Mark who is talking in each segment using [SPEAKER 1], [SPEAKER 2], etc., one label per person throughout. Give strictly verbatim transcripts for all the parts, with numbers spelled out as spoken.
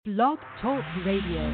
[SPEAKER 1] Blog Talk Radio.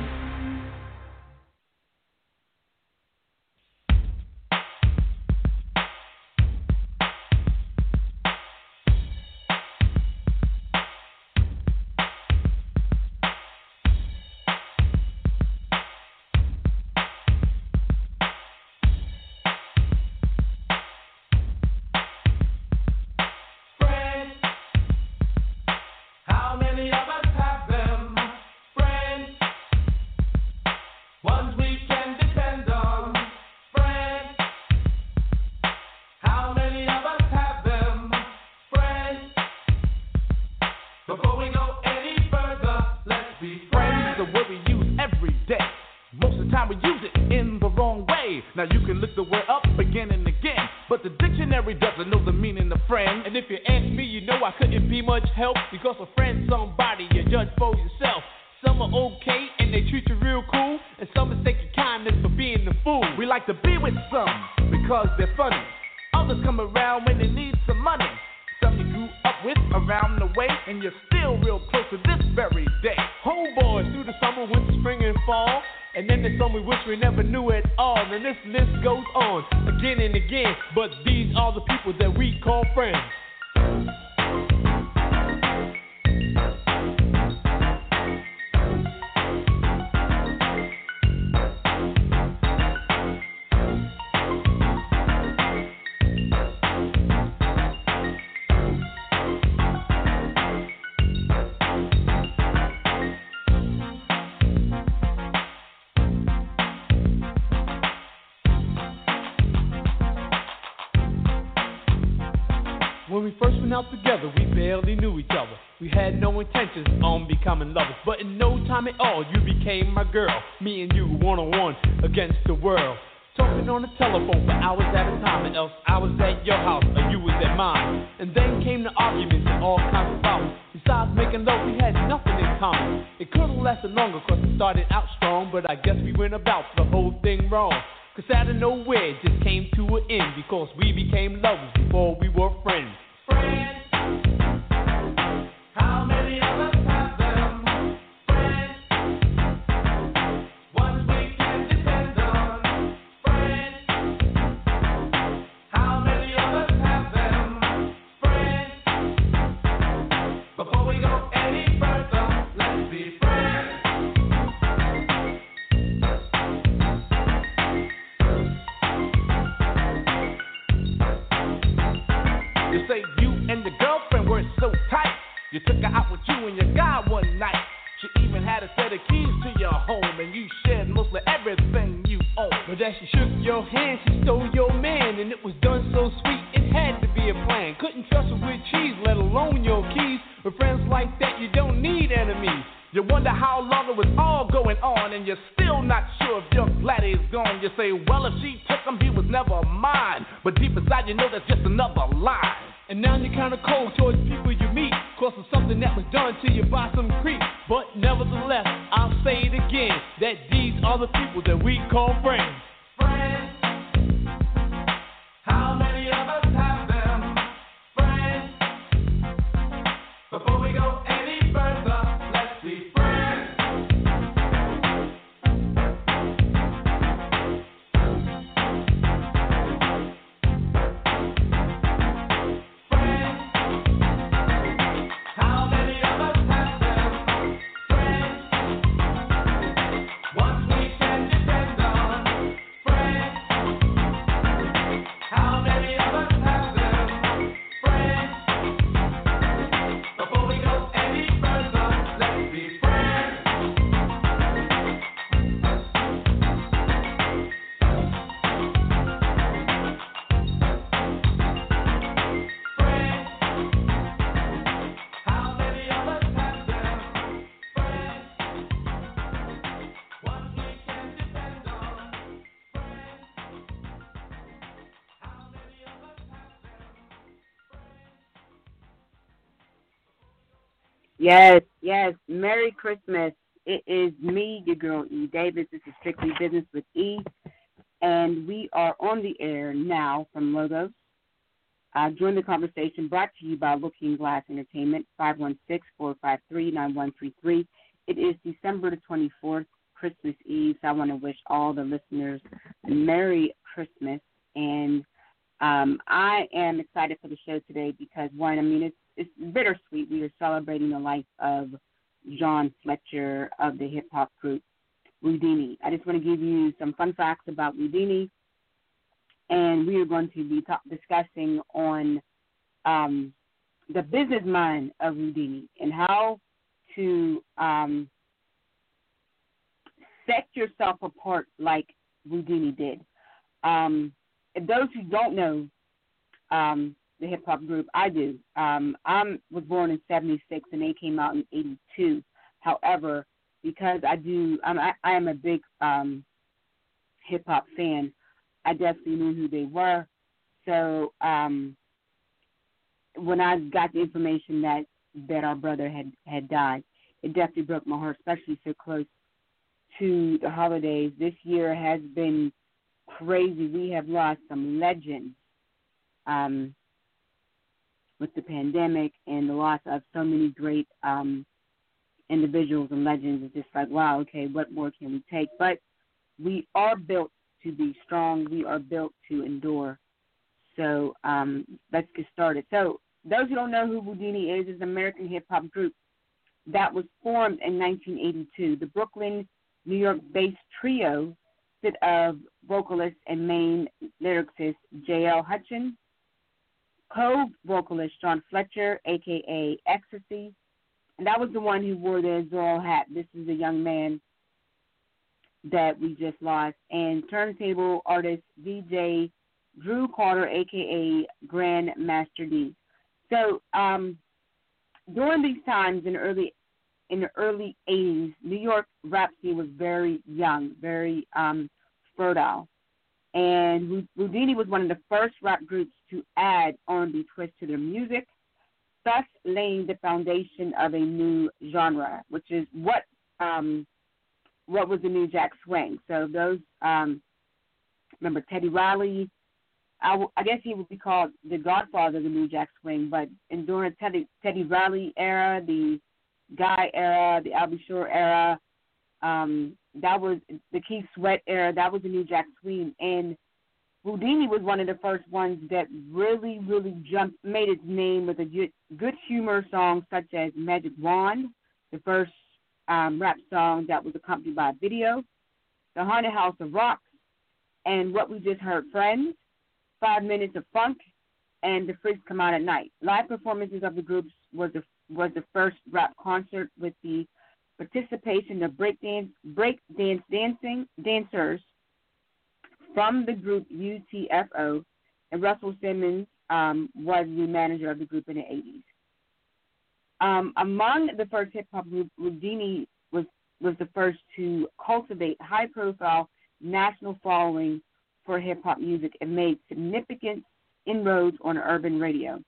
[SPEAKER 2] Now you can look the word up again and again, but the dictionary doesn't know the meaning of friend.
[SPEAKER 3] And if you ask me, you know I couldn't be much help, because a friend's somebody you judge for yourself. Some are okay and they treat you real cool, and some mistake your kindness for being the fool.
[SPEAKER 2] We like to be with some because they're funny. Others come around when they need some money. Some you grew up with around the way, and you're still real close to this very day.
[SPEAKER 3] Homeboys through the summer, winter, spring, and fall. And then there's some we wish we never knew at all. And this list goes on again and again. But these are the people that we call friends. When we first went out together, we barely knew each other. We had no intentions on becoming lovers, but in no time at all, you became my girl. Me and you, one-on-one, against the world. Talking on the telephone for hours at a time, and else I was at your house, or you was at mine. And then came the arguments and all kinds of problems. Besides making love, we had nothing in common. It could've lasted longer, cause it started out strong, but I guess we went about the whole thing wrong. Cause out of nowhere, it just came to an end, because we became lovers before we were friends.
[SPEAKER 2] Friends. How many of us have them? Friends. Ones we can depend on. Friends. How many of us have them? Friends. Before we go any further, let's be friends. You say you and the girlfriend were so tight. You took her out with you and your guy one night. She even had a set of keys to your home, and you shared mostly everything you own.
[SPEAKER 3] But as she shook your hand, she stole your man, and it was done so sweet, it had to be a plan. Couldn't trust her with cheese, let alone your keys. With friends like that, you don't need enemies.
[SPEAKER 2] You wonder how long it was all going on, and you're still not sure if your glad he's gone. You say, well, if she took him, he was never mine. But deep inside, you know that's just another lie.
[SPEAKER 3] And now you're kinda cold towards people you meet, cause of something that was done to you by some creep. But nevertheless, I'll say it again, that these are the people that we call friends.
[SPEAKER 2] Friends. How many of us have them? Friends. Before we go any further, let's be friends. Friends. How many of us have them? Friends. Ones we can depend on. Friends. How many of us have them? Friends. Before we go any further, let's be friends. Friends. How many of us have them? Friends. Ones we can depend on. Friends. How many of us have them?
[SPEAKER 4] Yes, yes. Merry Christmas. It is me, your girl E. Davis. This is Strictly Business with E. And we are on the air now from Logos. Uh, join the conversation brought to you by Looking Glass Entertainment, five one six, four five three, nine one three three. It is December the twenty-fourth, Christmas Eve, so I want to wish all the listeners a Merry Christmas. And um, I am excited for the show today because, one, I mean, it's, it's bittersweet. We are celebrating the life of John Fletcher of the hip-hop group Whodini. I just want to give you some fun facts about Whodini, and we are going to be talk, discussing on um, the business mind of Whodini and how to um, set yourself apart like Whodini did. Um, those who don't know um, the hip-hop group, I do. Um, I was born in seventy-six, and they came out in eighty-two. However, because I do, I'm, I, I am a big um, hip-hop fan, I definitely knew who they were. So um, when I got the information that, that our brother had, had died, it definitely broke my heart, especially so close to the holidays. This year has been crazy. We have lost some legends um, with the pandemic and the loss of so many great um, individuals and legends. It's just like, wow, okay, what more can we take? But we are built to be strong. We are built to endure. So um, let's get started. So those who don't know who Whodini is, is an American hip-hop group that was formed in nineteen eighty-two. The Brooklyn, New York-based trio consisted of vocalist and main lyricist J L Hutchins, co-vocalist John Fletcher, a k a. Ecstasy, and that was the one who wore the Zorro hat. This is a young man that we just lost. And turntable artist D J Drew Carter, a k a. Grand Master D. So um, during these times in the early in the early eighties, New York rap scene was very young, very um, fertile. And Whodini was one of the first rap groups to add R and B twist to their music, thus laying the foundation of a new genre, which is what um, what was the New Jack Swing. So those, um, remember Teddy Riley, I, w- I guess he would be called the godfather of the New Jack Swing, but in during Teddy, Teddy Riley era, the Guy era, the Albie Shore era, um, that was the Keith Sweat era, that was the New Jack Swing. And Whodini was one of the first ones that really, really jumped, made its name with a good, good humor song such as Magic Wand, the first um, rap song that was accompanied by a video, The Haunted House of Rocks, and what we just heard, Friends, Five Minutes of Funk, and The Freaks Come Out at Night. Live performances of the groups was the was the first rap concert with the participation of breakdance breakdance dancing dancers from the group U T F O, and Russell Simmons um, was the manager of the group in the eighties. Um, among the first hip-hop group, Whodini was, was the first to cultivate high-profile national following for hip-hop music and made significant inroads on urban radio.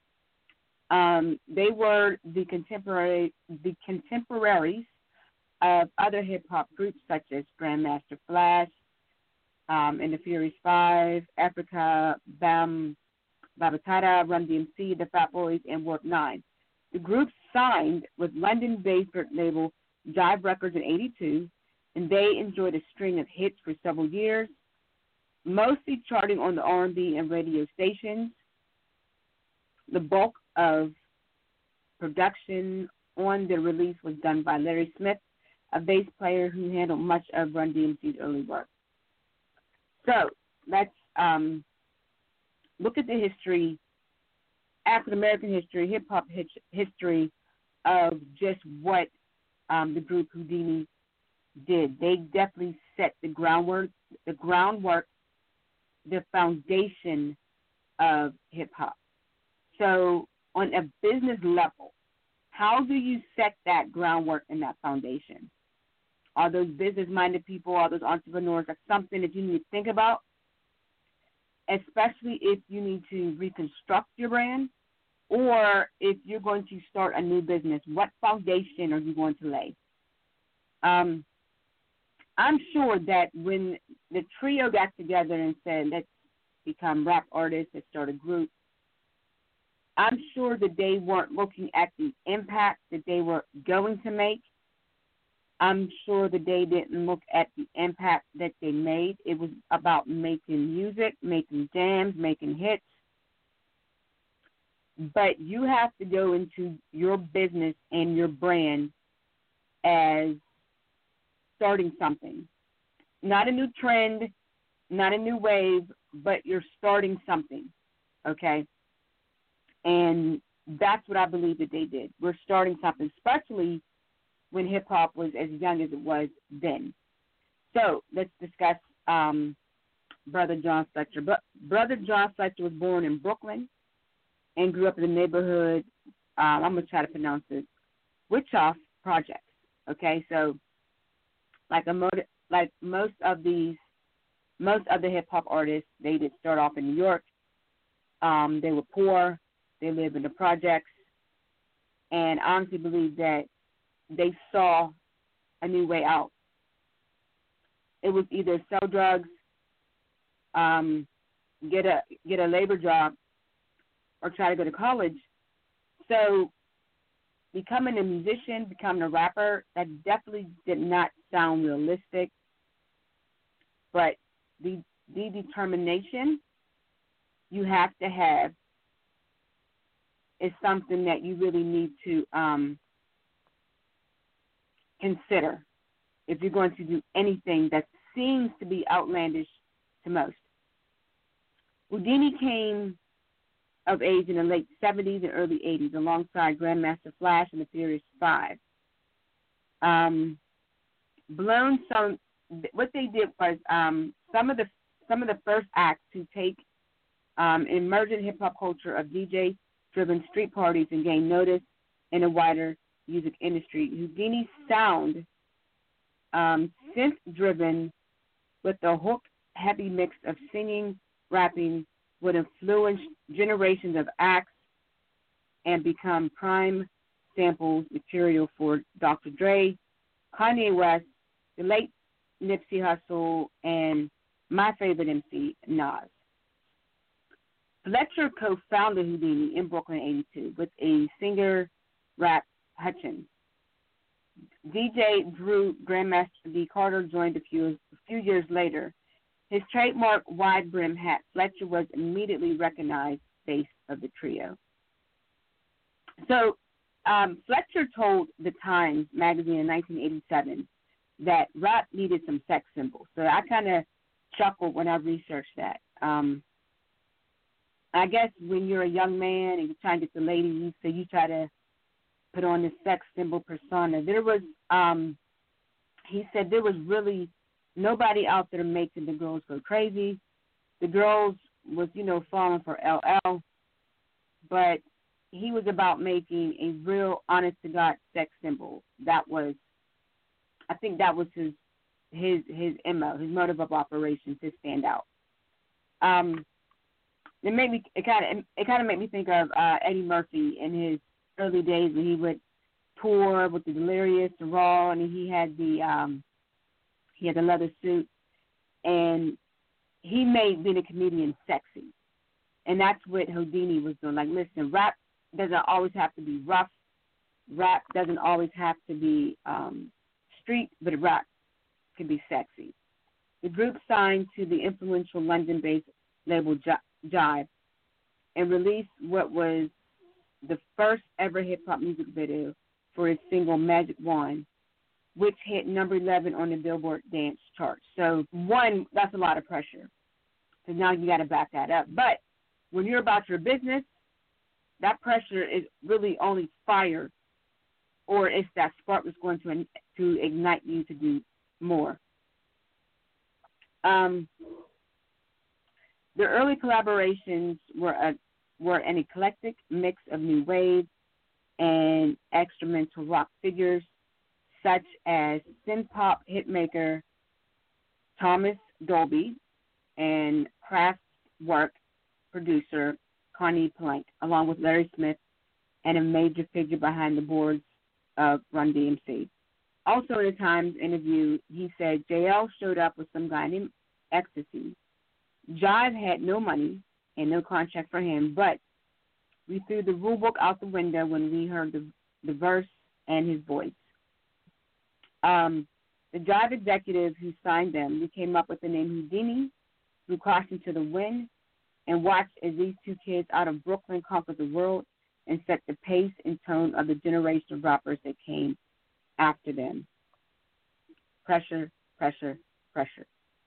[SPEAKER 4] Um, they were the contemporary the contemporaries of other hip-hop groups such as Grandmaster Flash, um, and the Furious Five, Africa, Bam, Babatata, Run D M C, the Fat Boys, and Warp Nine. The group signed with London-based label Jive Records in eighty-two, and they enjoyed a string of hits for several years, mostly charting on the R and B and radio stations. The bulk of production on the release was done by Larry Smith, a bass player who handled much of Run D M C's early work. So let's um, look at the history, African-American history, hip-hop history of just what um, the group Whodini did. They definitely set the groundwork, the groundwork, the foundation of hip-hop. So on a business level, how do you set that groundwork and that foundation? Are those business-minded people, are those entrepreneurs, that's something that you need to think about, especially if you need to reconstruct your brand or if you're going to start a new business. What foundation are you going to lay? Um, I'm sure that when the trio got together and said, let's become rap artists, let's start a group, I'm sure that they weren't looking at the impact that they were going to make. I'm sure that they didn't look at the impact that they made. It was about making music, making jams, making hits. But you have to go into your business and your brand as starting something. Not a new trend, not a new wave, but you're starting something, okay? And that's what I believe that they did. We're starting something, especially when hip-hop was as young as it was then. So let's discuss um, Brother John Fletcher. But Brother John Fletcher was born in Brooklyn and grew up in the neighborhood, um, I'm going to try to pronounce it, Witchoff Projects. Okay, so like a mod- like most of these, most of the hip-hop artists, they did start off in New York. Um, they were poor. They lived in the projects. And I honestly believe that they saw a new way out. It was either sell drugs, um, get a get a labor job, or try to go to college. So becoming a musician, becoming a rapper, that definitely did not sound realistic. But the the determination you have to have is something that you really need to um, consider if you're going to do anything that seems to be outlandish to most. Whodini came of age in the late seventies and early eighties alongside Grandmaster Flash and the Furious Five. Um, blown some, what they did was um, some of the some of the first acts to take um, emergent hip hop culture of D J-driven street parties and gain notice in a wider music industry. Whodini's sound, um, synth-driven with a hook-heavy mix of singing, rapping, would influence generations of acts and become prime samples material for Doctor Dre, Kanye West, the late Nipsey Hussle, and my favorite M C, Nas. Fletcher co-founded Whodini in Brooklyn in eighty-two with a singer, Rap Hutchins. D J Drew Grandmaster D. Carter joined a few, a few years later. His trademark wide brim hat, Fletcher was immediately recognized face of the trio. So um, Fletcher told the Times magazine in nineteen eighty-seven that rap needed some sex symbols. So I kind of chuckled when I researched that. Um, I guess when you're a young man and you're trying to get the ladies, so you try to put on this sex symbol persona. There was, um, he said there was really nobody out there making the girls go crazy. The girls was, you know, falling for L L, but he was about making a real honest-to-God sex symbol. That was, I think that was his his his M O, his motive of operation to stand out. Um, it made me, it kind of it kind of made me think of uh, Eddie Murphy in his early days when he would tour with the Delirious, the Raw, and he had the um, he had the leather suit, and he made being a comedian sexy, and that's what Whodini was doing. Like, listen, rap doesn't always have to be rough. Rap doesn't always have to be um, street, but rap can be sexy. The group signed to the influential London-based label Jive and released what was the first ever hip-hop music video for his single Magic Wand, which hit number eleven on the Billboard Dance chart. So, one, that's a lot of pressure. So now you got to back that up. But when you're about your business, that pressure is really only fire, or it's that spark that's going to to ignite you to do more. Um, the early collaborations were a, were an eclectic mix of new wave and experimental rock figures, such as synth-pop hitmaker Thomas Dolby and Kraftwerk producer Connie Plank, along with Larry Smith and a major figure behind the boards of Run D M C. Also in a Times interview, he said J L showed up with some guy named Ecstasy. Jive had no money and no contract for him, but we threw the rule book out the window when we heard the, the verse and his voice. Um, the Jive executive who signed them, we came up with the name Houdini, who crossed into the wind, and watched as these two kids out of Brooklyn conquered the world and set the pace and tone of the generation of rappers that came after them. Pressure, pressure, pressure.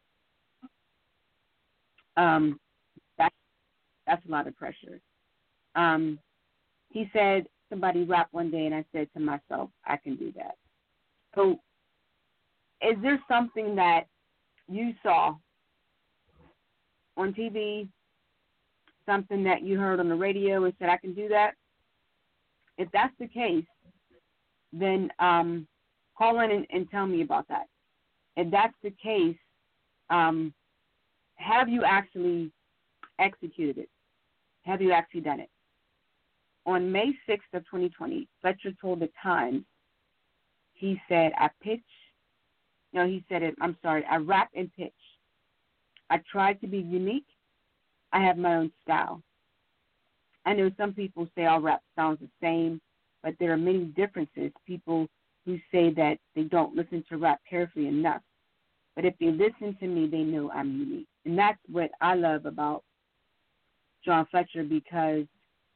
[SPEAKER 4] Um, that's, that's a lot of pressure. Um, he said, somebody rapped one day, and I said to myself, I can do that. So is there something that you saw on T V, something that you heard on the radio and said, I can do that? If that's the case, then um, call in and, and tell me about that. If that's the case, um, have you actually executed it? Have you actually done it? On May sixth of twenty twenty, Fletcher told the Times, he said, I pitch, no, he said it, I'm sorry, I rap and pitch. I tried to be unique. I have my own style. I know some people say all rap sounds the same, but there are many differences. People who say that they don't listen to rap carefully enough. But if they listen to me, they know I'm unique. And that's what I love about John Fletcher, because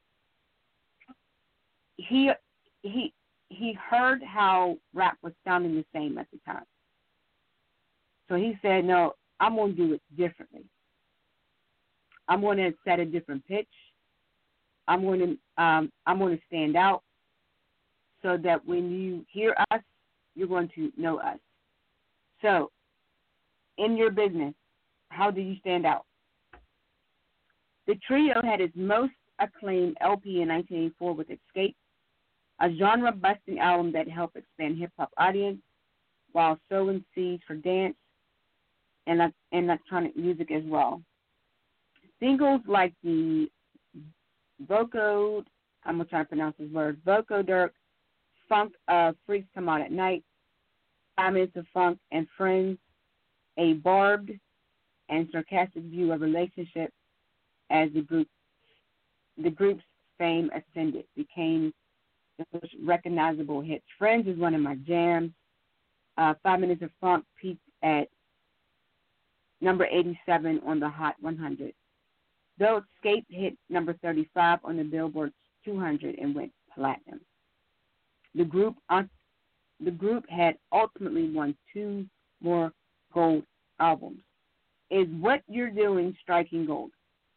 [SPEAKER 4] he he he heard how rap was sounding the same at the time. So he said, no, I'm going to do it differently. I'm going to set a different pitch. I'm going to um, I'm going to stand out so that when you hear us, you're going to know us. So in your business, how do you stand out? The trio had its most acclaimed L P in nineteen eighty-four with Escape, a genre-busting album that helped expand hip-hop audience while sowing seeds for dance and electronic music as well. Singles like the Voco, I'm going to try to pronounce his word, Voco Dirk, Funk uh, Freaks Come Out at Night, Five Minutes of Funk, and Friends, a barbed and sarcastic view of relationships as the group, the group's fame ascended, became the most recognizable hits. Friends is one of my jams. Uh, Five Minutes of Funk peaked at number eighty-seven on the Hot one hundred. Though Escape hit number thirty-five on the Billboard two hundred and went platinum. The group, uh, the group had ultimately won two more gold albums. Is What You're Doing striking gold?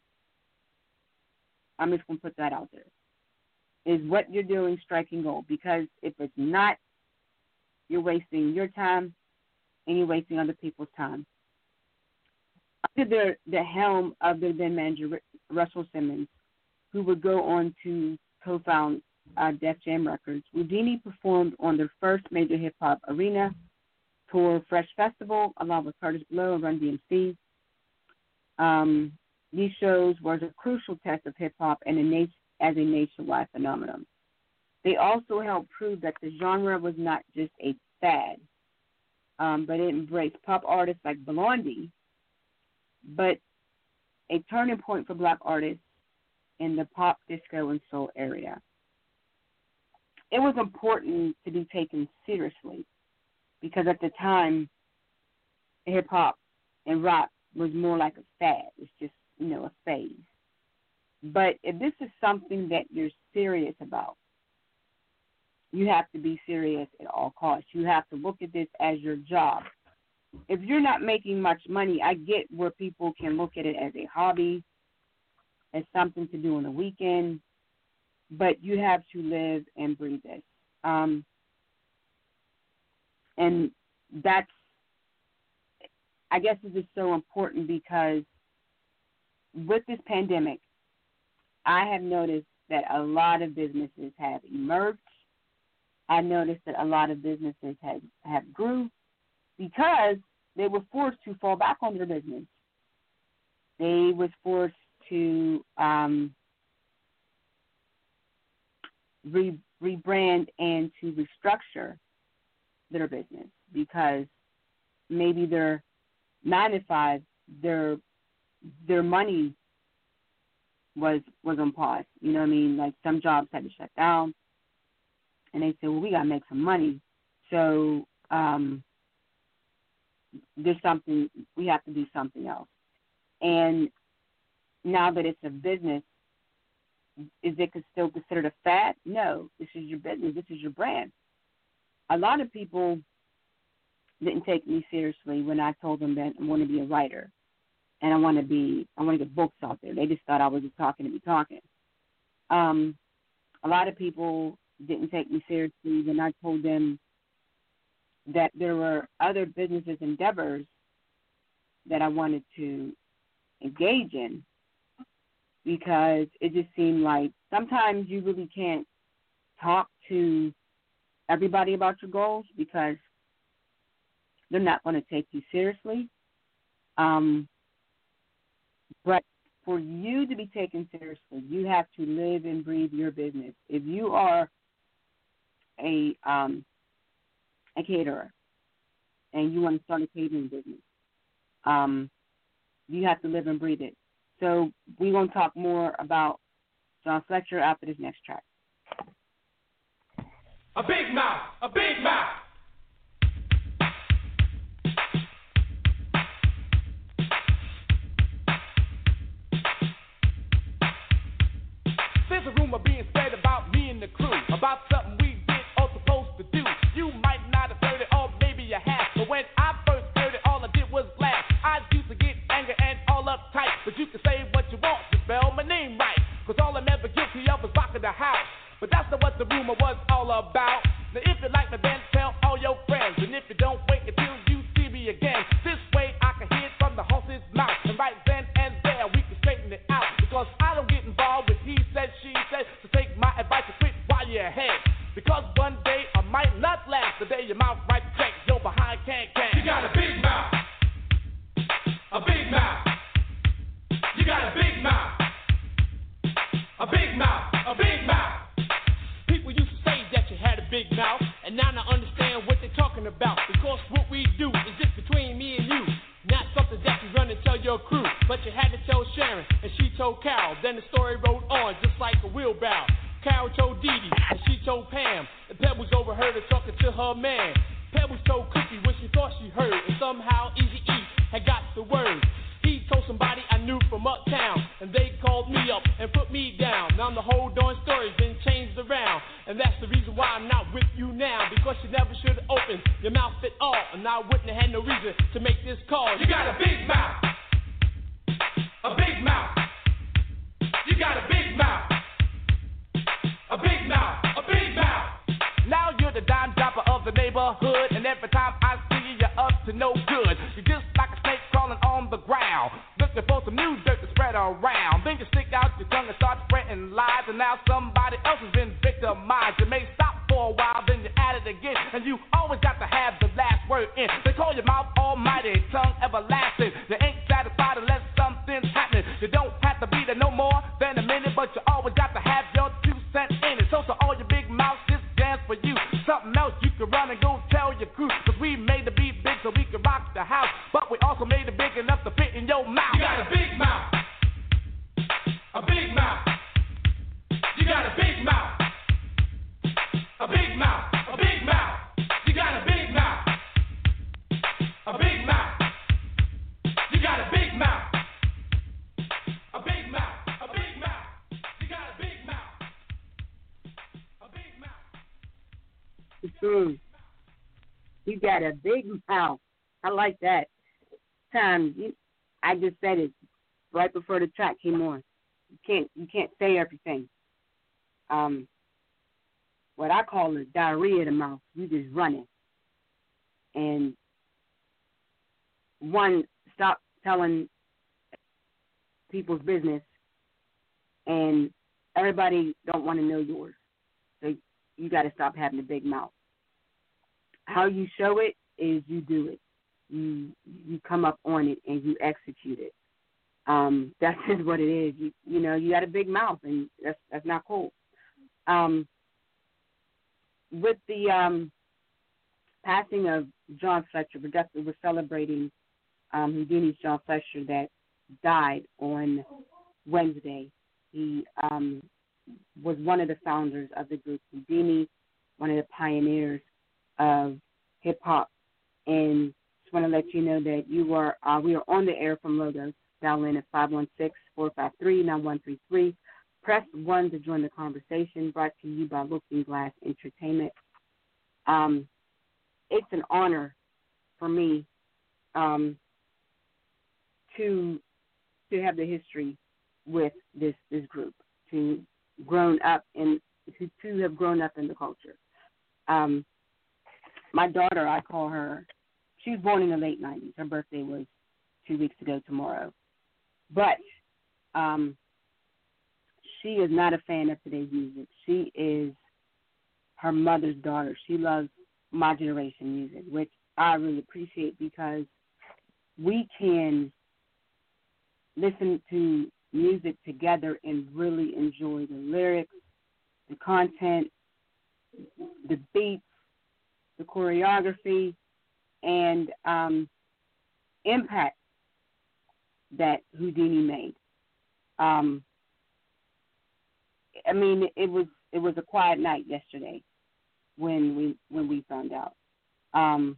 [SPEAKER 4] I'm just going to put that out there. Is What You're Doing striking gold? Because if it's not, you're wasting your time and you're wasting other people's time. Under the, the helm of the then manager Russell Simmons, who would go on to co-found uh, Def Jam Records, Houdini performed on their first major hip-hop arena tour, Fresh Festival, along with Curtis Blow and Run D M C. Um, these shows were a crucial test of hip-hop and a nation, as a nationwide phenomenon. They also helped prove that the genre was not just a fad, um, but it embraced pop artists like Blondie, but a turning point for black artists in the pop, disco, and soul area. It was important to be taken seriously because at the time, hip-hop and rock was more like a fad. It's just, you know, a phase. But if this is something that you're serious about, you have to be serious at all costs. You have to look at this as your job. If you're not making much money, I get where people can look at it as a hobby, as something to do on the weekend, but you have to live and breathe this. Um, and that's, I guess this is so important because with this pandemic, I have noticed that a lot of businesses have emerged. I noticed that a lot of businesses have, have grew because they were forced to fall back on their business. They was forced to um, re- rebrand and to restructure their business because maybe their nine to five, their their money was was on pause. You know what I mean? Like some jobs had to shut down, and they said, "Well, we gotta make some money." So um, there's something, we have to do something else. And now that it's a business, is it still considered a fad? No, this is your business. This is your brand. A lot of people didn't take me seriously when I told them that I want to be a writer and I want to be, I want to get books out there. They just thought I was just talking to be talking. Um, a lot of people didn't take me seriously when I told them that there were other businesses endeavors that I wanted to engage in, because it just seemed like sometimes you really can't talk to everybody about your goals because they're not going to take you seriously. Um, but for you to be taken seriously, you have to live and breathe your business. If you are a um, a caterer and you want to start a catering business, um, you have to live and breathe it. So we're going to talk more about John Fletcher after this next track.
[SPEAKER 2] A big mouth, a big mouth. There's a rumor being said about me and the crew, about something we did or supposed to do. You might not have heard it, or maybe you have, but when I first heard it, all I did was laugh. I used to get angry and all uptight, but you can say what you want, to spell my name right, cause all I'm ever guilty of is rocking the house. But that's not what the rumor was all about. Now if you like me, then tell all your friends, and if you don't, wait until you see me again. This way I can hear it from the horse's mouth, and right then and there we can straighten it out, because I don't get involved with he said, she said. So take my advice and quit while you're ahead, because one day I might not last. The day your mouth right check, your behind can't can. You got a big mouth, a big mouth. You got a big mouth, a big mouth, a big mouth. People used to say that you had a big mouth, and now I understand what they're talking about, because what we do is just between me and you, not something that you run and tell your crew. But you had to tell Sharon, and she told Carol. Then the story rolled on just like a wheelbarrow. Carol told Dee Dee, and she told Pam, and Pebbles overheard her talking to her man. Pebbles told Cookie what she thought she heard, and somehow Eazy-E had got the word. He told somebody I knew from uptown, and they called me up and put me down. Now the whole darn story's been changed around, and that's the reason why I'm not with you now, because you never should have opened your mouth at all, and I wouldn't have had no reason to make this call. You got a big mouth, a big mouth. You got a big mouth, a big mouth, a big mouth. Now you're the dime dropper of the neighborhood, and every time I see you, you're up to no good. You're just like a snake crawling on the ground, looking for some new dirt to spread around. Then you stick out your tongue and start spreading lies, and now somebody else has been victimized. You may stop for a while, then you add it again, and you always got to have the last word in. They call your mouth almighty, tongue everlasting. You ain't satisfied unless something's happening. You don't have to be there no more than a minute, but you always got to have your two cents in it. So, so all your big mouths, this dance for you. Something else you can run and go tell your crew, cause we made the beat big so we can rock the house, but we also made it big enough to fit in your mouth. You got a big mouth, a big mouth. You got a big mouth, a big mouth, a big mouth. You got a big mouth, a big mouth. You got a big mouth, a big mouth, a big mouth. You got a big mouth, a big mouth.
[SPEAKER 4] Mm-hmm. You got a big mouth. I like that. Times you, I just said it right before the track came on. You can't you can't say everything. Um, what I call is diarrhea of the mouth. You just running. And one, stop telling people's business, and everybody don't want to know yours. So you got to stop having a big mouth. How you show it is you do it. You you come up on it and you execute it. Um, that's just what it is. You you know you got a big mouth, and that's that's not cool. Um, with the um, passing of John Fletcher, we're definitely we're celebrating um, Houdini's John Fletcher that died on Wednesday. He um, was one of the founders of the group Houdini, one of the pioneers of hip hop. And just want to let you know that you are uh, we are on the air from Logos. Dial in at five one six, four five three, nine one three three. Press one to join the conversation. Brought to you by Looking Glass Entertainment. Um, it's an honor for me um, to to have the history with this this group, to grown up in to, to have grown up in the culture. Um, my daughter, I call her. She was born in the late nineties. Her birthday was two weeks ago tomorrow. But um, she is not a fan of today's music. She is her mother's daughter. She loves my generation music, which I really appreciate because we can listen to music together and really enjoy the lyrics, the content, the beats, the choreography, and um, impact that Whodini made. Um, I mean, it was it was a quiet night yesterday when we when we found out. Um,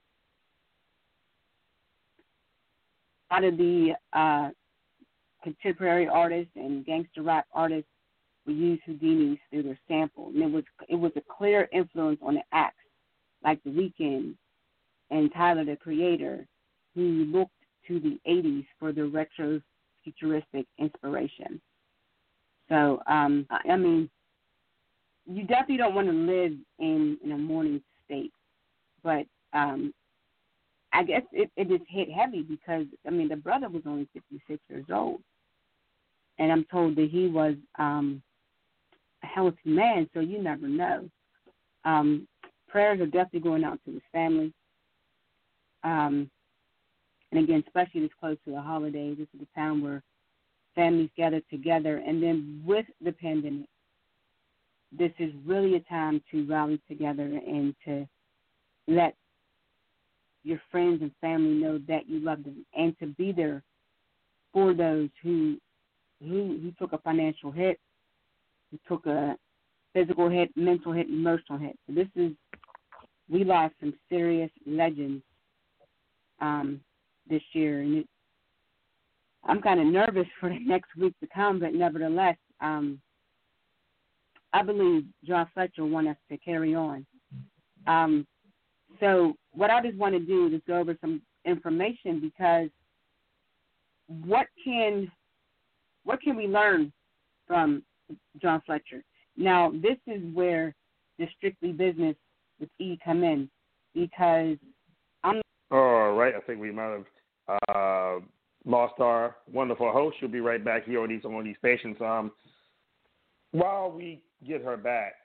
[SPEAKER 4] out of the uh, contemporary artists and gangster rap artists, we used Whodini's through their sample, and it was it was a clear influence on the acts like The Weeknd and Tyler the Creator, who looked to the eighties for the retro futuristic inspiration. So, um, I, I mean, you definitely don't want to live in, in a morning state, but um, I guess it, it just hit heavy because, I mean, the brother was only fifty-six years old, and I'm told that he was um, a healthy man, so you never know. Um, prayers are definitely going out to his family. Um, and again, especially this close to the holidays, this is the time where families gather together. And then with the pandemic, this is really a time to rally together and to let your friends and family know that you love them and to be there for those who who, who took a financial hit, who took a physical hit, mental hit, emotional hit. So this is, we lost some serious legends um, this year, and it, I'm kind of nervous for the next week to come, but nevertheless, um, I believe John Fletcher wants us to carry on. Um, so what I just want to do is go over some information because what can what can we learn from John Fletcher? Now, this is where the Strictly Business with E come in because I'm.
[SPEAKER 5] All right, I think we might have uh, lost our wonderful host. She'll be right back here on these on these stations. Um, while we get her back,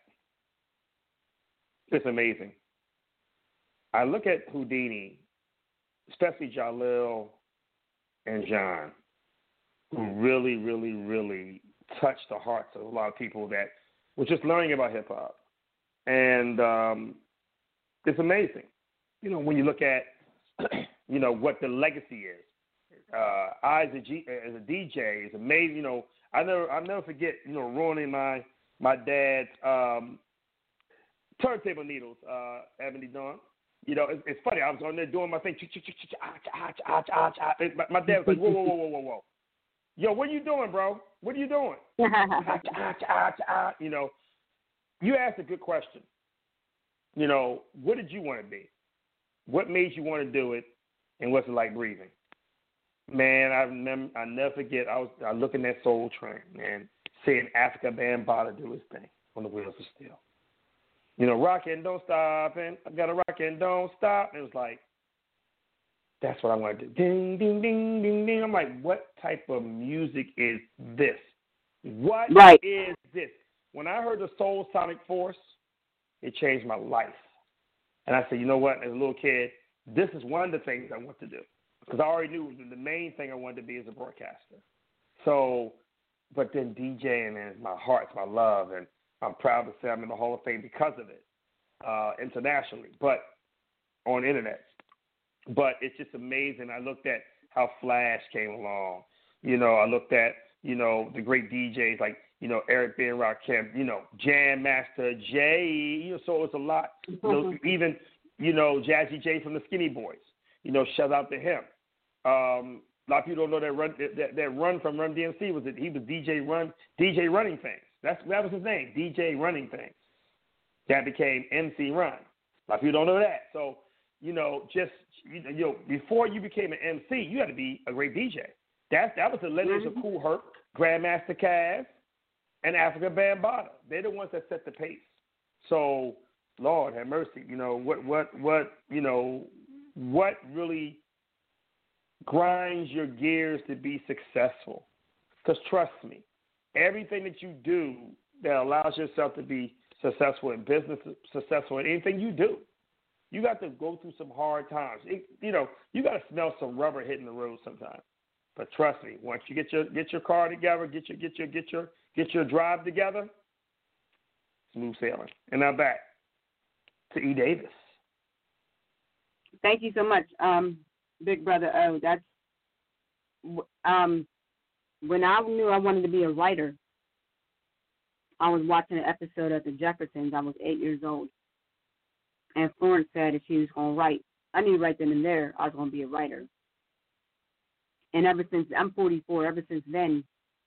[SPEAKER 5] it's amazing. I look at Whodini, especially Jalil and John, who really, really, really touched the hearts of a lot of people that were just learning about hip hop, and um, it's amazing. You know, when you look at, you know, what the legacy is. Uh, I as a, G, as a D J is amazing. You know, I never, I never forget. You know, ruining my my dad's um, turntable needles, uh, Ebony Dawn. You know, it's, it's funny. I was on there doing my thing. My dad was like, whoa, whoa, whoa, whoa, whoa, whoa. Yo, what are you doing, bro? What are you doing? You know, you asked a good question. You know, what did you want to be? What made you want to do it? And what's it like breathing? Man, I remember, I never forget, I was I looking at Soul Train, man, seeing Africa Bambaataa do his thing on the Wheels of Steel. You know, rock and don't stop, and I got to rock and don't stop. And it was like, that's what I want to do. Ding, ding, ding, ding, ding. I'm like, what type of music is this? What
[SPEAKER 4] right.
[SPEAKER 5] is this? When I heard the Soul Sonic Force, it changed my life. And I said, you know what, as a little kid, this is one of the things I want to do. Because I already knew the main thing I wanted to be is a broadcaster. So, but then DJing is my heart, it's my love, and I'm proud to say I'm in the Hall of Fame because of it, uh, internationally, but on the internet. But it's just amazing. I looked at how Flash came along. You know, I looked at, you know, the great D Js like, you know, Eric B. and Rakim, you know, Jam Master Jay, you know, so it's a lot. You know, even you know, Jazzy J from the Skinny Boys. You know, shout out to him. Um, a lot of people don't know that run that, that run from Run D M C was that he was D J Run D J Running Things. That's that was his name, D J Running Things. That became M C Run. A lot of people don't know that. So, you know, just you know, before you became an M C, you had to be a great D J. That that was the lineage mm-hmm. of Kool Herc, Grandmaster Caz, and Africa Bambaataa. They're the ones that set the pace. So, Lord have mercy. You know what what what you know what really grinds your gears to be successful. Because trust me, everything that you do that allows yourself to be successful in business, successful in anything you do, you got to go through some hard times. It, you know, you got to smell some rubber hitting the road sometimes. But trust me, once you get your get your car together, get your get your get your get your drive together, smooth sailing. And now back to E. Davis.
[SPEAKER 4] Thank you so much, um, Big Brother O. That's um, when I knew I wanted to be a writer. I was watching an episode of The Jeffersons. I was eight years old, and Florence said that she was going to write. I knew right then and there I was going to be a writer. And ever since I'm forty-four, ever since then,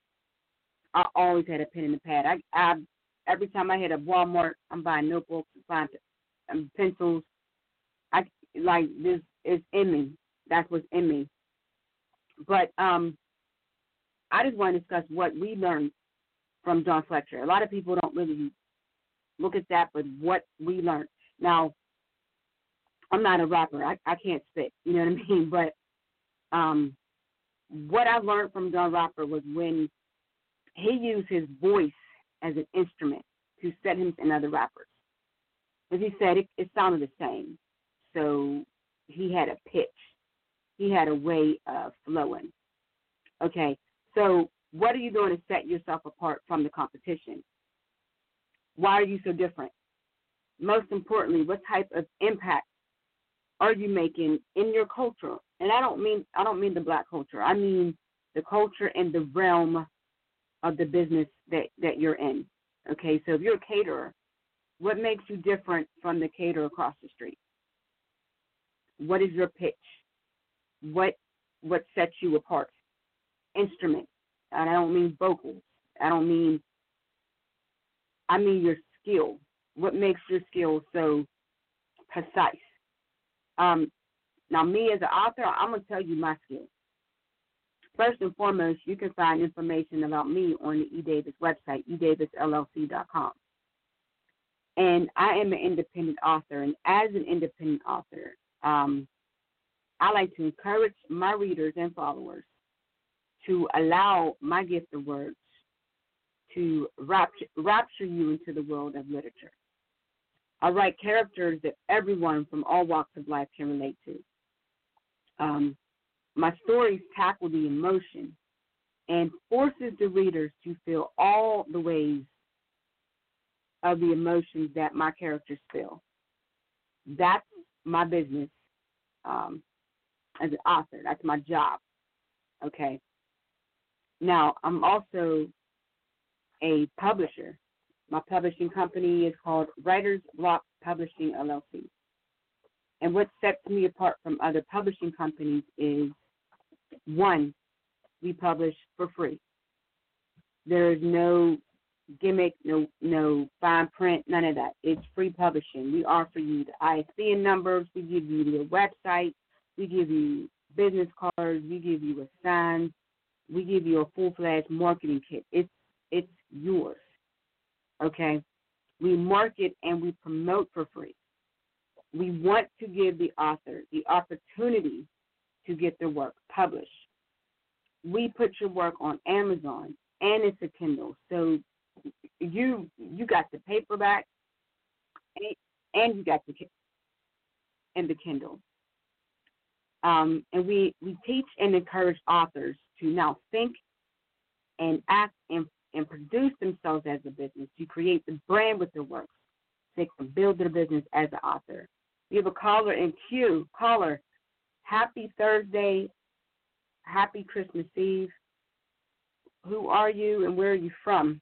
[SPEAKER 4] I always had a pen and a pad. I, I every time I hit a Walmart, I'm buying notebooks, buying um, pencils. I like this is in me. That's what's in me. But um, I just want to discuss what we learned from John Fletcher. A lot of people don't really look at that, but what we learned. Now, I'm not a rapper. I, I can't spit. You know what I mean? But um, what I learned from John Rapper was when he used his voice as an instrument to set him and other rappers. As he said, it, it sounded the same. So he had a pitch. He had a way of flowing. Okay, so what are you doing to set yourself apart from the competition? Why are you so different? Most importantly, what type of impact are you making in your culture? And I don't mean I don't mean the black culture. I mean the culture and the realm of the business that, that you're in. Okay, so if you're a caterer, what makes you different from the caterer across the street? What is your pitch? What what sets you apart? Instrument. And I don't mean vocals. I don't mean I mean your skill. What makes your skill so precise? Um, now, me as an author, I'm going to tell you my skill. First and foremost, you can find information about me on the E. Davis website, e davis l l c dot com. And I am an independent author, and as an independent author, um, I like to encourage my readers and followers to allow my gift of words to rapture, rapture you into the world of literature. I write characters that everyone from all walks of life can relate to. Um, my stories tackle the emotion and forces the readers to feel all the ways of the emotions that my characters feel. That's my business um, as an author. That's my job. Okay. Now, I'm also a publisher. My publishing company is called Writer's Block Publishing, L L C. And what sets me apart from other publishing companies is, one, we publish for free. There is no gimmick, no no fine print, none of that. It's free publishing. We offer you the I S B N numbers. We give you the website. We give you business cards. We give you a sign. We give you a full-fledged marketing kit. It's it's yours. Okay? We market and we promote for free. We want to give the author the opportunity to get their work published. We put your work on Amazon, and it's a Kindle. So you you got the paperback, and you got the and the Kindle. Um, and we, we teach and encourage authors to now think and act and, and produce themselves as a business, to create the brand with their works, so they can build their business as an author. We have a caller in queue. Caller, happy Thursday, happy Christmas Eve. Who are you and where are you from?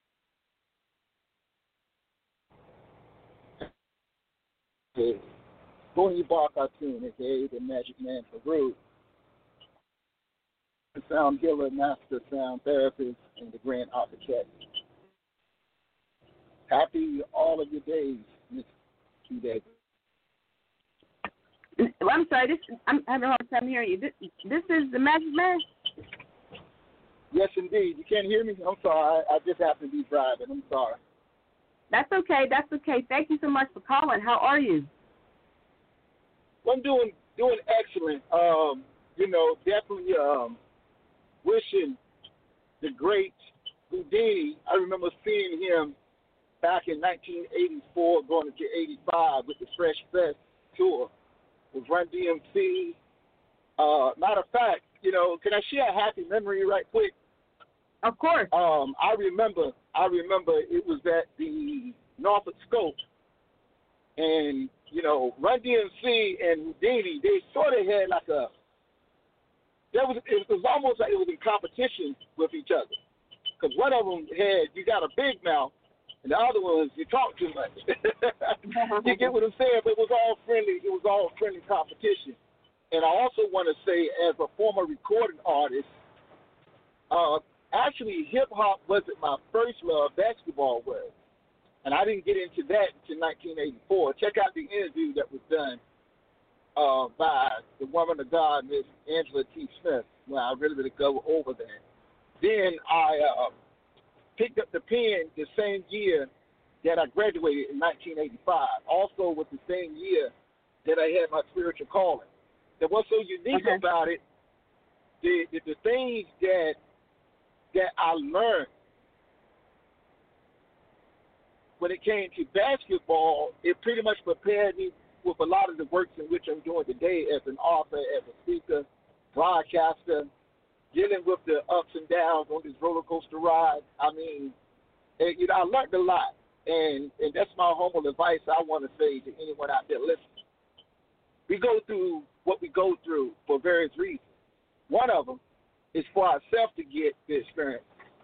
[SPEAKER 6] Tony Bar Cartoon, a k a the Magic Man Peru, the sound healer, master sound therapist, and the grand architect. Happy all of your days, Miss Q Davis.
[SPEAKER 4] Well, I'm sorry. This I'm having a hard time hearing you. This, this is the Magic Man.
[SPEAKER 6] Yes, indeed. You can't hear me? I'm sorry. I, I just happen to be driving. I'm sorry.
[SPEAKER 4] That's okay. That's okay. Thank you so much for calling. How are you?
[SPEAKER 6] Well, I'm doing doing excellent. Um, you know, definitely um, wishing the great Houdini. I remember seeing him back in nineteen eighty-four, going into eighty-five with the Fresh Fest tour with Run D M C. Uh, matter of fact, you know, can I share a happy memory right quick?
[SPEAKER 4] Of course.
[SPEAKER 6] Um, I remember, I remember it was at the Norfolk Scope, and you know, Run D M C and Houdini, they sort of had like a, there was, it was almost like it was in competition with each other, because one of them had, you got a big mouth, and the other one was, you talk too much. You get what I'm saying? But it was all friendly. It was all friendly competition. And I also want to say, as a former recording artist, uh, actually hip-hop wasn't my first love. Basketball was. And I didn't get into that until nineteen eighty-four. Check out the interview that was done uh, by the woman of God, Miss Angela T. Smith, where I really, really go over that. Then I uh, picked up the pen the same year that I graduated in nineteen eighty-five. Also was the same year that I had my spiritual calling. And what's so unique
[SPEAKER 4] okay.
[SPEAKER 6] about it, the, the the things that that I learned when it came to basketball, it pretty much prepared me with a lot of the works in which I'm doing today as an author, as a speaker, broadcaster, dealing with the ups and downs on this roller coaster ride. I mean, and, you know, I learned a lot, and, and that's my humble advice I want to say to anyone out there listening. We go through what we go through for various reasons. One of them is for ourselves to get the experience,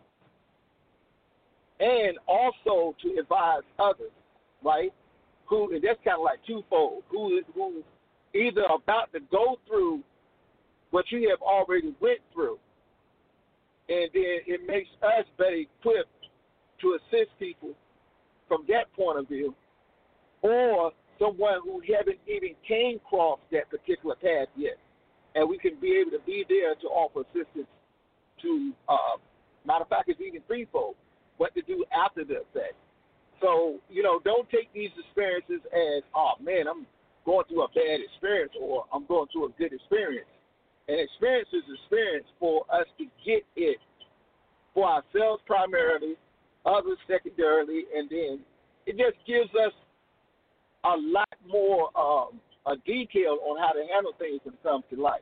[SPEAKER 6] and also to advise others, right? Who, and that's kind of like twofold, who who either about to go through what you have already went through, and then it makes us better equipped to assist people from that point of view, or someone who haven't even came across that particular path yet, and we can be able to be there to offer assistance to, uh, matter of fact, it's even threefold, what to do after the effect. So, you know, don't take these experiences as, oh, man, I'm going through a bad experience, or I'm going through a good experience. An experience is experience for us to get it for ourselves primarily, others secondarily, and then it just gives us a lot more um, a detail on how to handle things when it comes to life.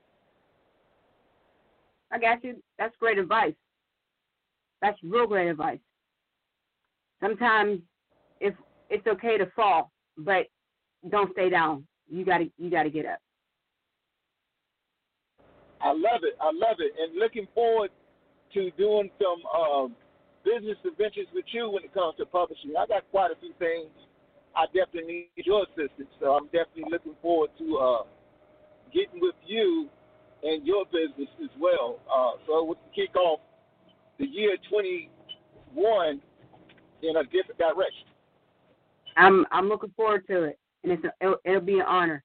[SPEAKER 4] I got you. That's great advice. That's real great advice. Sometimes if it's okay to fall, but don't stay down. You gotta you gotta get up.
[SPEAKER 6] I love it. I love it. And looking forward to doing some uh, business adventures with you when it comes to publishing. I got quite a few things. I definitely need your assistance. So I'm definitely looking forward to uh, getting with you and your business as well. Uh, so we'll kick off the year twenty-one in a different direction.
[SPEAKER 4] I'm I'm looking forward to it, and it's a, it'll, it'll be an honor.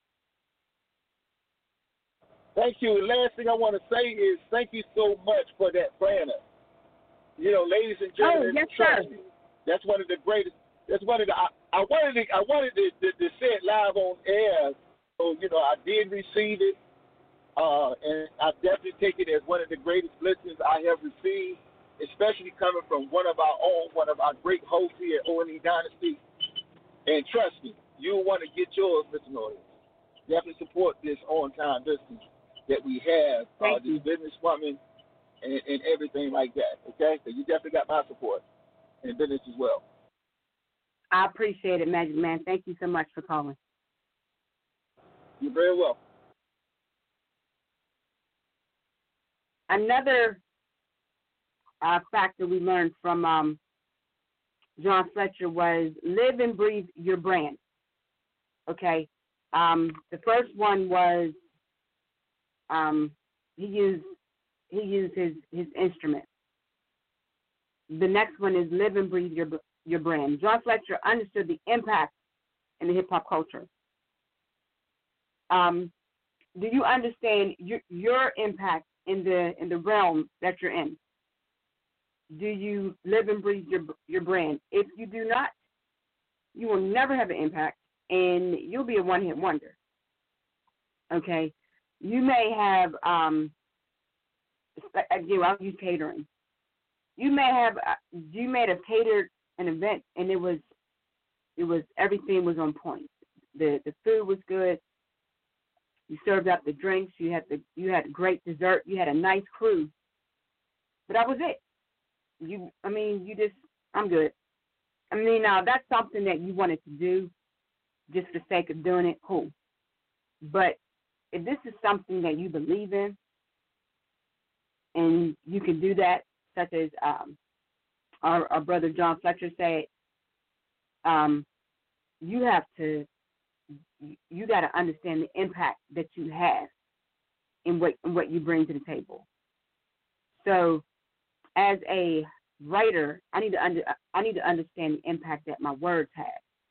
[SPEAKER 6] Thank you. The last thing I want to say is thank you so much for that planner. You know, ladies and gentlemen,
[SPEAKER 4] oh, yes,
[SPEAKER 6] trust
[SPEAKER 4] sir.
[SPEAKER 6] me, that's one of the greatest. That's one of the. I, I wanted to. I wanted to, to, to say it live on air. So you know, I did receive it, uh, and I definitely take it as one of the greatest blessings I have received, especially coming from one of our own, one of our great hosts here at O N E Dynasty. And trust me, you want to get yours, Mister Norton. Definitely support this on-time business that we have, uh, this businesswoman, and, and everything like that. Okay, so you definitely got my support in business as well.
[SPEAKER 4] I appreciate it, Magic Man. Thank you so much for calling.
[SPEAKER 6] You're very welcome.
[SPEAKER 4] Another uh, factor we learned from um, John Fletcher was live and breathe your brand. Okay? Um, the first one was um, he used he used his, his instrument. The next one is live and breathe your your brand. John Fletcher understood the impact in the hip hop culture. Um, do you understand your your impact in the in the realm that you're in? Do you live and breathe your your brand? If you do not, you will never have an impact, and you'll be a one-hit wonder. Okay, you may have um, again, I'll use catering. You may have you may have catered an event, and it was it was everything was on point. The the food was good. You served up the drinks. You had the you had great dessert. You had a nice crew. But that was it. You, I mean, you just, I'm good. I mean, now that's something that you wanted to do, just for the sake of doing it. Cool. But if this is something that you believe in, and you can do that, such as um, our, our brother John Fletcher said, um, you have to. You got to understand the impact that you have in what in what you bring to the table. So, as a writer, I need to under I need to understand the impact that my words have.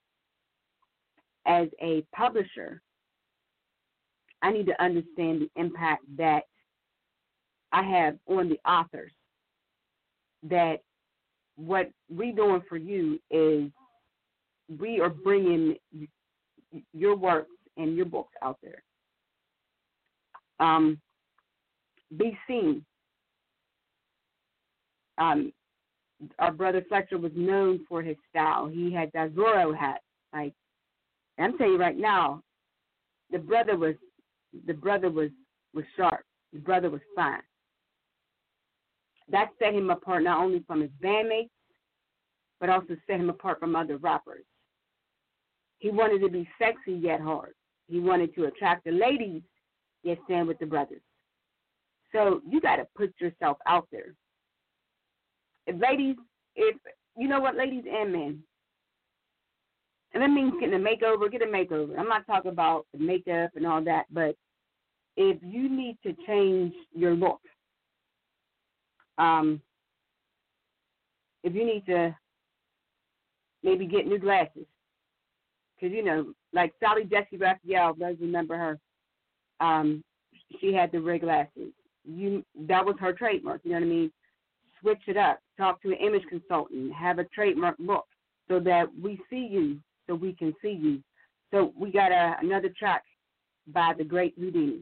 [SPEAKER 4] As a publisher, I need to understand the impact that I have on the authors. That what we're doing for you is we are bringing your works and your books out there. Um, be seen. Um, our brother Fletcher was known for his style. He had that Zorro hat. Like, I'm telling you right now, the brother was the brother was, was sharp. The brother was fine. That set him apart not only from his bandmates, but also set him apart from other rappers. He wanted to be sexy yet hard. He wanted to attract the ladies, yet stand with the brothers. So you got to put yourself out there. If ladies, if you know what, ladies and men, and that means getting a makeover, get a makeover. I'm not talking about the makeup and all that, but if you need to change your look, um, if you need to maybe get new glasses, because, you know, like Sally Jesse Raphael, those remember her, um, she had the red glasses. You That was her trademark, you know what I mean? Switch it up. Talk to an image consultant. Have a trademark look so that we see you, so we can see you. So we got a, another track by the great Houdini.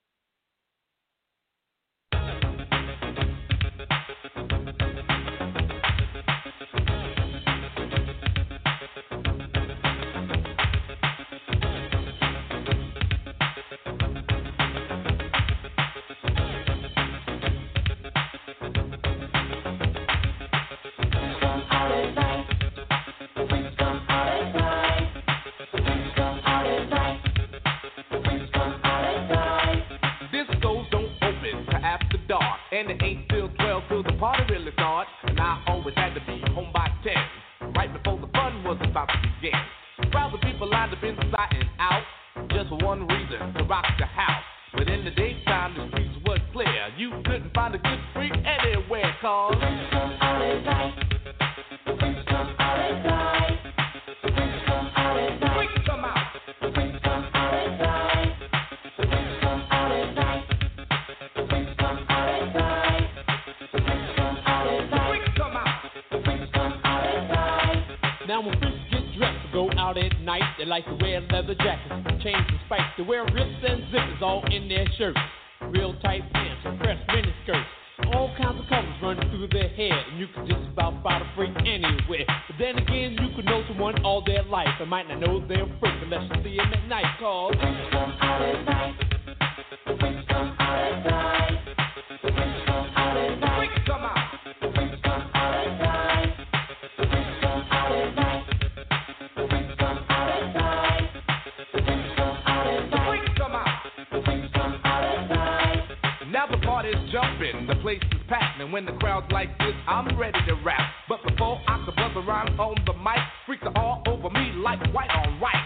[SPEAKER 2] And it ain't till twelve till the party really starts. And I always had to be home by ten, right before the fun was about to begin. Crowds of people lined up inside and out, just for one reason, to rock the house. But in the daytime, the streets was clear. You couldn't find a good freak anywhere, cause the freaks come out at night. The freaks come out at night. The freaks come out at night. The freaks come out. The freaks come out at night. The freaks come out at night. The freaks come out at night. The freaks come out at night. The freaks come out. The freaks come out at night.
[SPEAKER 3] Now when freaks get dressed to go out at night, they like to wear leather jackets, chains and spikes. They wear rips and zippers all in their shirts, real tight pants and fresh mini skirts. All kinds of colors running through their hair, and you could just about find a freak anywhere. But then again, you could know someone all their life and might not know they're a freak unless you see them at night. Cause the freaks come out at night. The freaks come out at night. The freaks come out at night. The freaks come out. The freaks come out at night. The freaks come out at night. The freaks come out at night. The freaks come out at night. The freaks come out. The freaks come out at night. Now the party's jumping, the place is packed, and when the crowd's like this, I'm ready to rap. But before I can buzz around on the mic, freaks are all over me like white on white.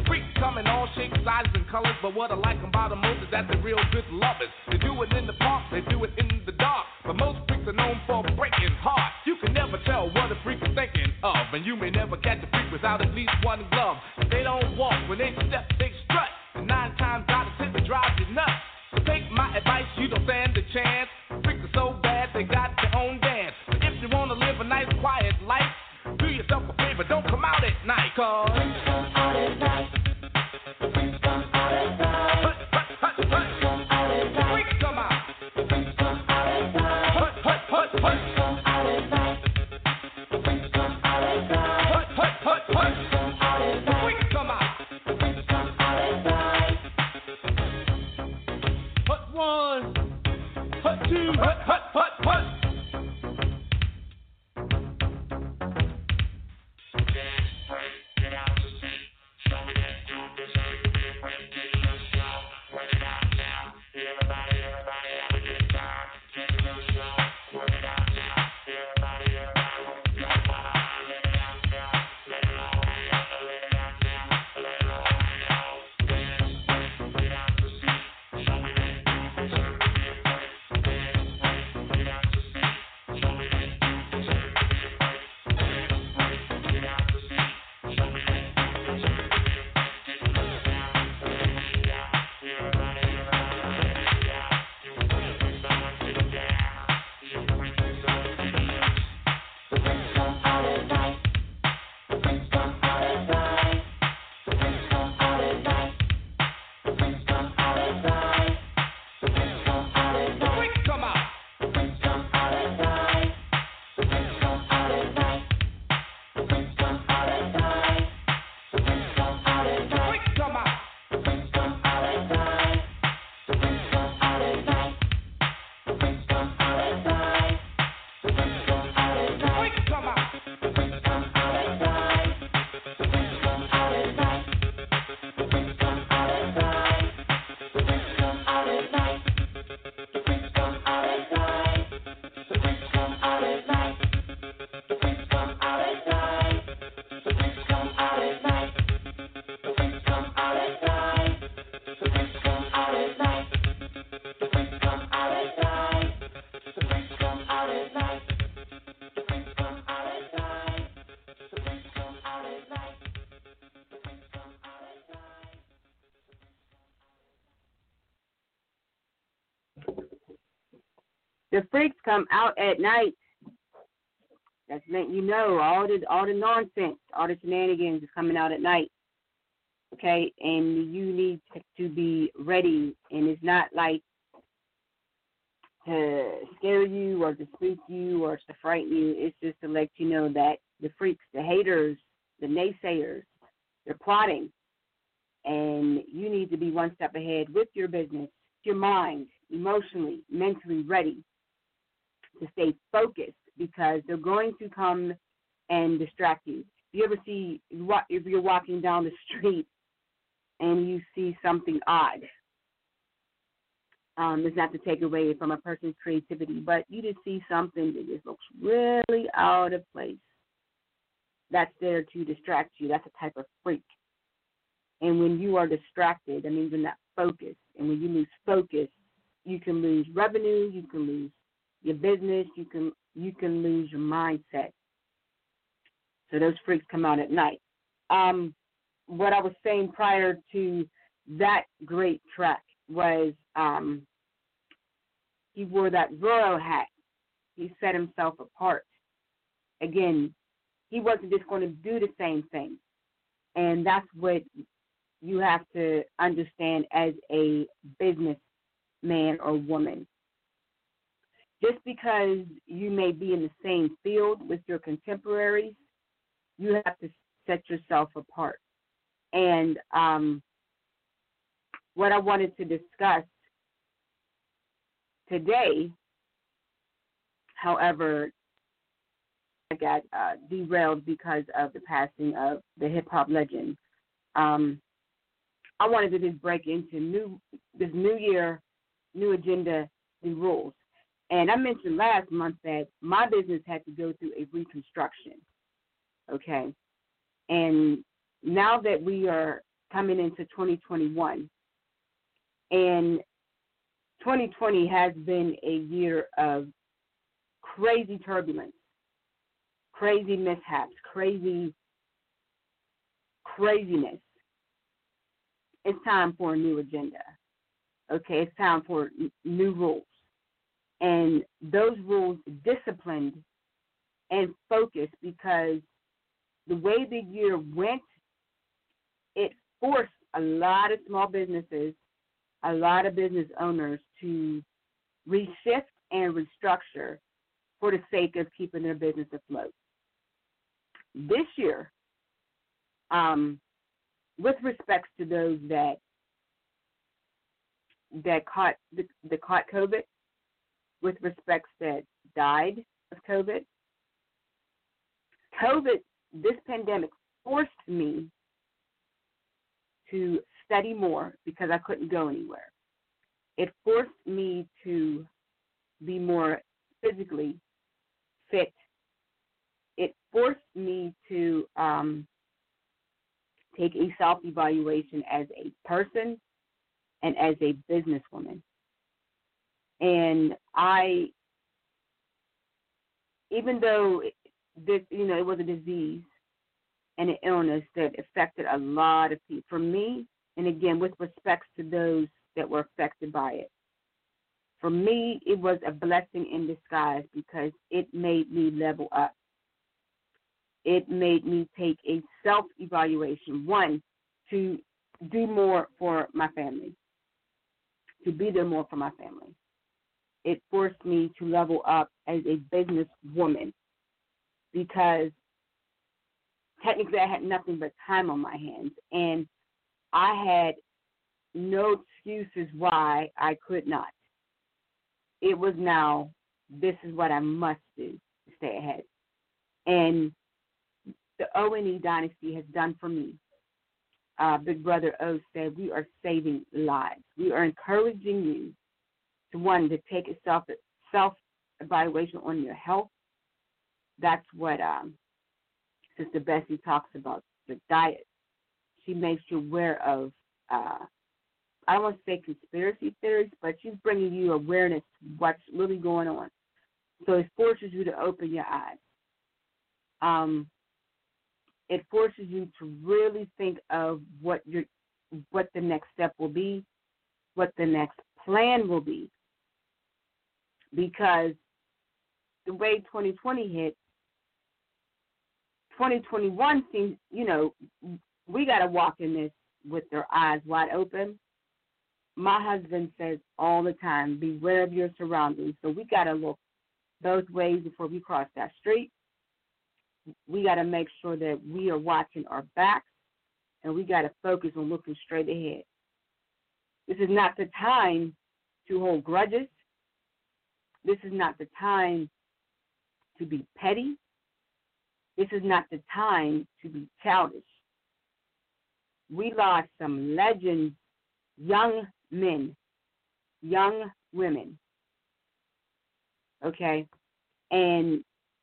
[SPEAKER 2] Freaks come in all shapes, sizes, and colors, but what I like about them most is that they're real good lovers. They do it in the park, they do it in the dark, but most freaks are known for breaking hearts. You can never tell what a freak is thinking of, and you may never catch a freak without at least one glove. If they don't walk, when they step, they strut, and nine times out of ten, it drives you nuts. So take my advice, you don't stand a chance. Freaks are so bad, they got their own dance. But if you wanna live a nice, quiet life, do yourself a favor, don't come out at night, cause freaks come out at night. Freaks come out at night. Hut, hut, hut, hut. Freaks come out at night. Freaks come out. Freaks come out at night. Hut, hut, hut, hut. Freaks come out at night. Freaks come out at night. Hut, hut, hut, hut. Freaks come out at night. Freaks come out. Freaks come out at night. Hut one. Hut two. Hut, hut, hut, hut.
[SPEAKER 4] The freaks come out at night. That's letting you know all the all the nonsense, all the shenanigans is coming out at night. Okay, and you need to be ready. And it's not like to scare you or to spook you or to frighten you. It's just to let you know that the freaks, the haters, the naysayers, they're plotting, and you need to be one step ahead with your business, your mind, emotionally, mentally ready to stay focused, because they're going to come and distract you. If you ever see, if you're walking down the street and you see something odd, um, it's not to take away from a person's creativity, but you just see something that just looks really out of place. That's there to distract you. That's a type of freak. And when you are distracted, that means you're not focused. And when you lose focus, you can lose revenue, you can lose your business, you can you can lose your mindset. So those freaks come out at night. Um, what I was saying prior to that great track was um, he wore that Zorro hat. He set himself apart. Again, he wasn't just going to do the same thing. And that's what you have to understand as a businessman or woman. Just because you may be in the same field with your contemporaries, you have to set yourself apart. And um, what I wanted to discuss today, however, I got uh, derailed because of the passing of the hip-hop legend. Um, I wanted to just break into new this new year, new agenda, new rules. And I mentioned last month that my business had to go through a reconstruction, okay? And now that we are coming into twenty twenty-one. And twenty twenty has been a year of crazy turbulence, crazy mishaps, crazy craziness. It's time for a new agenda. Okay, it's time for n- new rules. And those rules disciplined and focused, because the way the year went, it forced a lot of small businesses, a lot of business owners to reshift and restructure for the sake of keeping their business afloat. This year, um, with respects to those that that caught the, that caught COVID, with respects that died of COVID, COVID, this pandemic forced me to study more because I couldn't go anywhere. It forced me to be more physically fit. It forced me to um, take a self-evaluation as a person and as a businesswoman. And I, even though this, you know, it was a disease and an illness that affected a lot of people, for me, and again, with respects to those that were affected by it, for me, it was a blessing in disguise because it made me level up. It made me take a self-evaluation, one, to do more for my family, to be there more for my family. It forced me to level up as a businesswoman because technically I had nothing but time on my hands, and I had no excuses why I could not. It was now, this is what I must do to stay ahead. And the O and E Dynasty has done for me. Uh, Big Brother O said, we are saving lives. We are encouraging you to, one, to take a self, self-evaluation on your health. That's what um, Sister Bessie talks about, the diet. She makes you aware of, uh, I don't want to say conspiracy theories, but she's bringing you awareness to what's really going on. So it forces you to open your eyes. Um, it forces you to really think of what your, what the next step will be, what the next plan will be. Because the way twenty twenty hit, twenty twenty-one seems, you know, we got to walk in this with our eyes wide open. My husband says all the time, beware of your surroundings. So we got to look both ways before we cross that street. We got to make sure that we are watching our backs, and we got to focus on looking straight ahead. This is not the time to hold grudges. This is not the time to be petty. This is not the time to be childish. We lost some legends, young men, young women, okay? And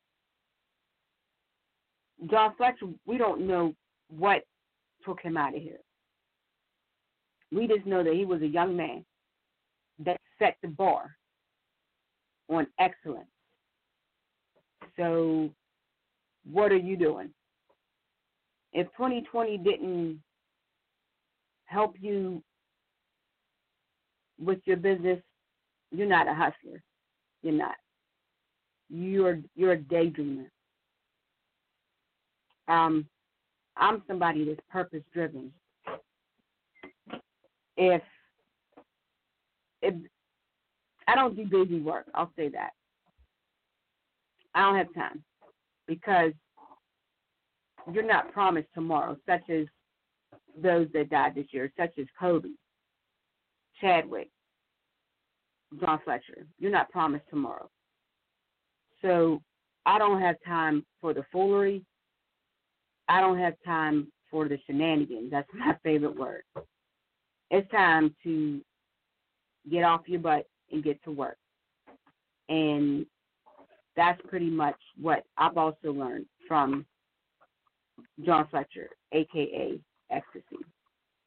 [SPEAKER 4] John Fletcher, we don't know what took him out of here. We just know that he was a young man that set the bar on excellence. So what are you doing? If twenty twenty didn't help you with your business, you're not a hustler. You're not. You're you're a daydreamer. Um, I'm somebody that's purpose driven. If if I don't do busy work, I'll say that. I don't have time because you're not promised tomorrow, such as those that died this year, such as Kobe, Chadwick, John Fletcher. You're not promised tomorrow. So I don't have time for the foolery. I don't have time for the shenanigans. That's my favorite word. It's time to get off your butt and get to work. And that's pretty much what I've also learned from John Fletcher, a k a. Ecstasy.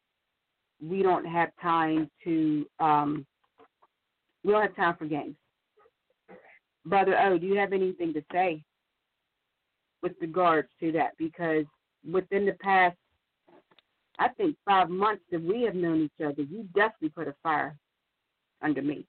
[SPEAKER 4] we don't have time to um, we don't have time for games. Brother O, do you have anything to say with regards to that? Because within the past, I think, five months that we have known each other, you definitely put a fire under me.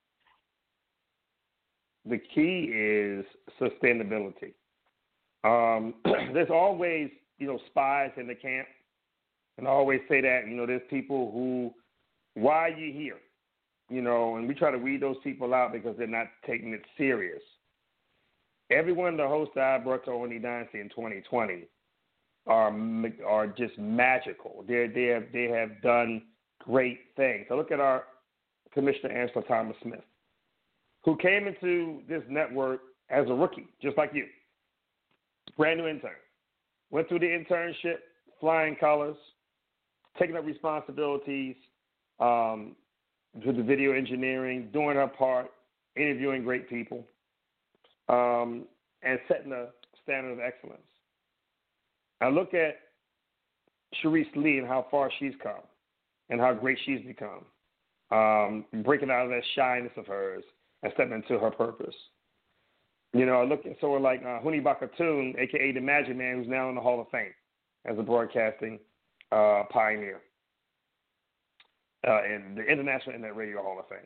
[SPEAKER 5] The key is sustainability. Um, there's always, you know, spies in the camp. And I always say that, you know, there's people who, why are you here? You know, and we try to weed those people out because they're not taking it serious. Everyone that hosts the I brought to Oni Dynasty in twenty twenty are are just magical. They they have they have done great things. So look at our Commissioner Angela Thomas Smith, who came into this network as a rookie, just like you, brand new intern, went through the internship, flying colors, taking up responsibilities, um, to the video engineering, doing her part, interviewing great people, um, and setting a standard of excellence. I look at Sharice Lee and how far she's come and how great she's become, um, breaking out of that shyness of hers and stepping into her purpose. You know, I look at someone like uh, Huni Bakatoon, a k a the Magic Man, who's now in the Hall of Fame as a broadcasting uh, pioneer uh, in the International Internet Radio Hall of Fame.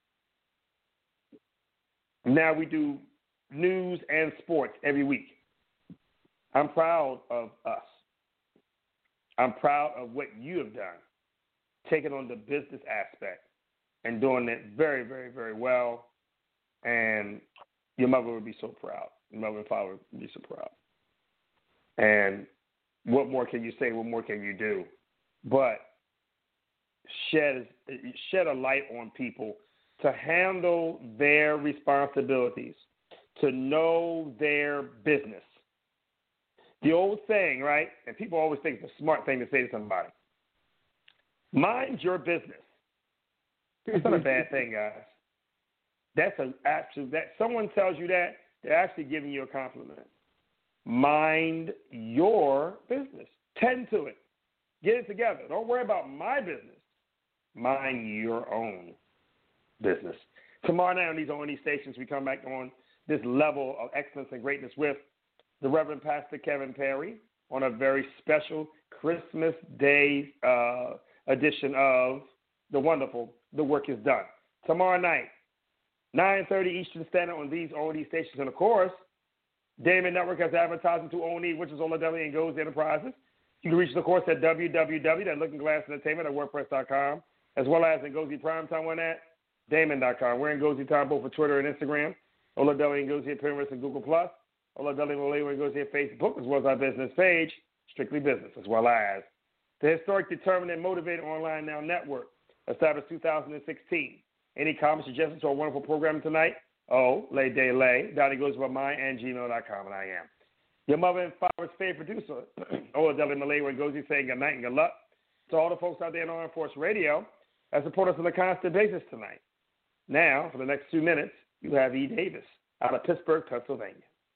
[SPEAKER 5] Now we do news and sports every week. I'm proud of us. I'm proud of what you have done, taking on the business aspect and doing it very, very, very well. And your mother would be so proud. Your mother and father would be so proud. And what more can you say? What more can you do? But shed shed a light on people to handle their responsibilities, to know their business. The old saying, right? And people always think it's a smart thing to say to somebody. Mind your business. That's not a bad thing, guys. That's an absolute, that someone tells you that, they're actually giving you a compliment. Mind your business. Tend to it. Get it together. Don't worry about my business. Mind your own business. Tomorrow night on these O N E stations, we come back on this level of excellence and greatness with the Reverend Pastor Kevin Perry on a very special Christmas Day uh, edition of The Wonderful, The Work Is Done. Tomorrow night, nine thirty Eastern Standard on these O N E stations. And, of course, Damon Network has advertising to O N E, which is Ola Deli and Goes Enterprises. You can reach us, of course, at w w w dot looking glass entertainment at wordpress dot com, as well as Ngozi Primetime one at damon dot com. We're in Ngozi Time both for Twitter and Instagram. Ola Deli and Ngozi at Pinterest and Google Plus. Ola Deli and Ngozi at Facebook, as well as our business page, Strictly Business, as well as the historic, determined, and motivated Online Now Network, established two thousand sixteen. Any comments, suggestions to our wonderful program tonight? Oh, lay day lay. Donnie goes by mine and gmail dot com, and I am your mother and father's favorite producer, Ola Deli Malay, where Ngozi saying good night and good luck to all the folks out there in Armed Force Radio that support us on a constant basis tonight. Now, for the next two minutes, you have E. Davis out of Pittsburgh, Pennsylvania.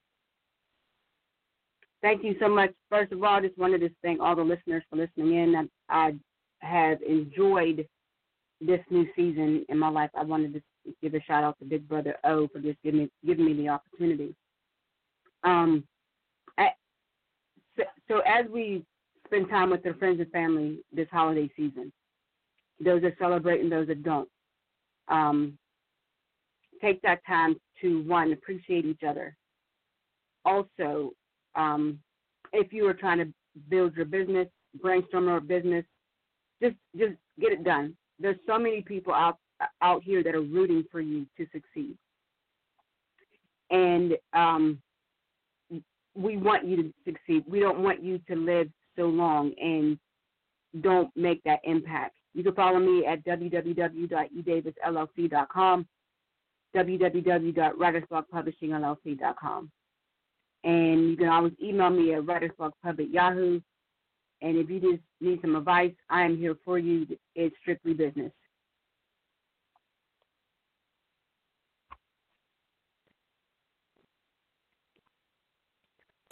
[SPEAKER 4] Thank you so much. First of all, I just wanted to thank all the listeners for listening in. I, I have enjoyed this new season in my life. I wanted to give a shout out to Big Brother O for just giving me, giving me the opportunity. Um, I, so, so as we spend time with their friends and family this holiday season, those that celebrate and those that don't, um, take that time to, one, appreciate each other. Also, um, if you are trying to build your business, brainstorm your business, just just get it done. There's so many people out out here that are rooting for you to succeed. And um, we want you to succeed. We don't want you to live so long and don't make that impact. You can follow me at w w w dot e davis l l c dot com, w w w dot writers block publishing l l c dot com. And you can always email me at writersblockpub at Yahoo. And if you just need some advice, I am here for you. It's Strictly Business.